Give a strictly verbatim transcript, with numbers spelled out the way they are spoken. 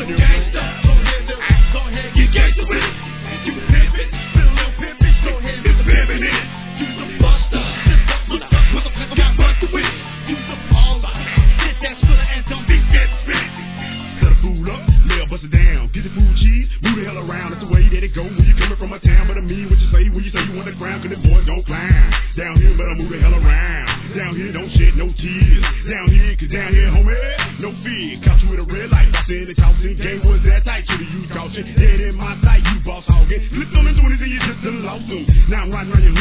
do. Gangsta, go ahead, go ahead, get gangsta with it. You pimpin', feel a little pimpin', go ahead, get the pimpin' in. You the buster, motherfucker got busted with it. You the baller, get that shooter and don't be scared to spit it. Set a fool up, lay a bust it down. Get the food cheese, move the hell around. That's the way that it go when you coming from a town. But I mean what you say when you say you on the ground, cause the boys don't climb. Down here, better move the hell around. Down here, don't shed no tears. Down here, cause down here, homie, no fear. Caught you with a red light, boss in the tossing. Game was that tight, should've you caution. Dead in my sight, you boss hogging. Clicked on the twenties and you just done lost them. Now I'm riding around your